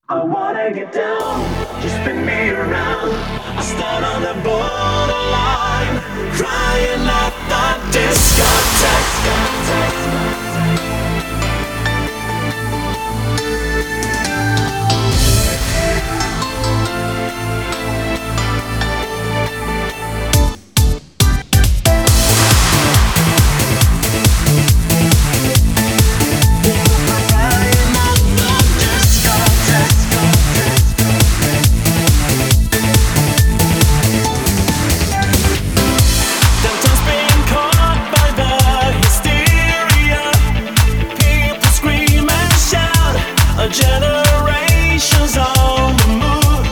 I wanna get down, just spin me around. I stand on the borderline, crying at the discotheque. Generations on the move.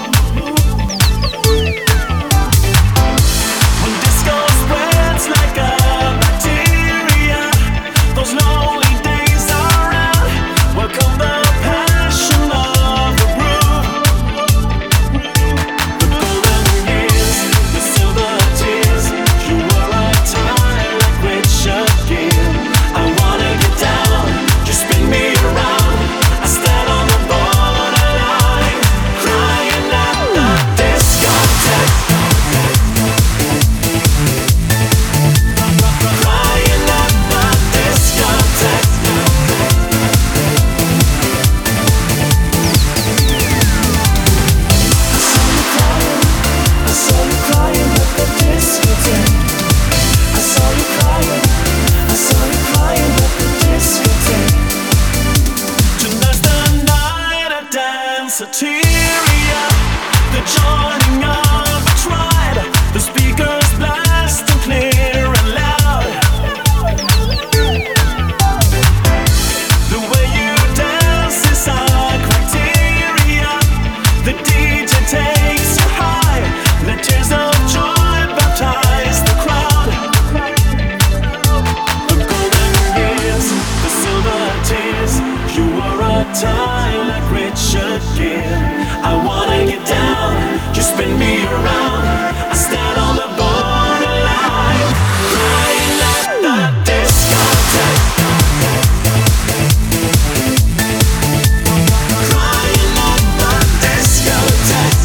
When disco spreads like a bacteria, those lonely days are out. Welcome the passion of the groove. The golden years, the silver tears. You were a time like Richard Gere. I wanna get down, just spin me around. Satyria, the joining of a tribe. The speakers blast and clear and loud. The way you dance is our criteria. The DJ takes you high. The tears of joy baptize the crowd. The golden years, the silver tears. You were a time like Richard Gere. I wanna get down, just spin me around. I stand on the borderline, crying at the discotheque. Crying at the discotheque.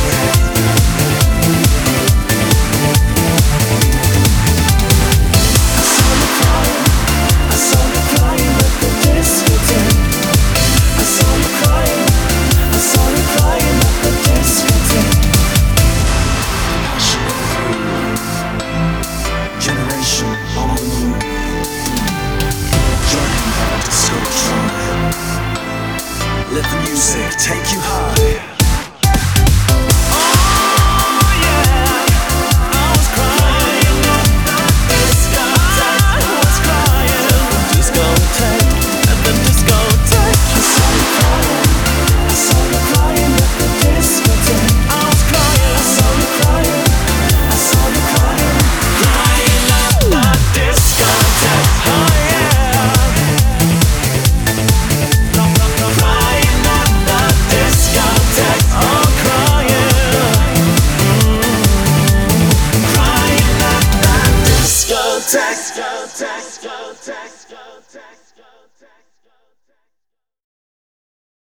I saw you crying at the discotheque. I saw you crying. I saw you crying at the discotheque. Generation on the move. Join the disco tribe. Let the music take you high.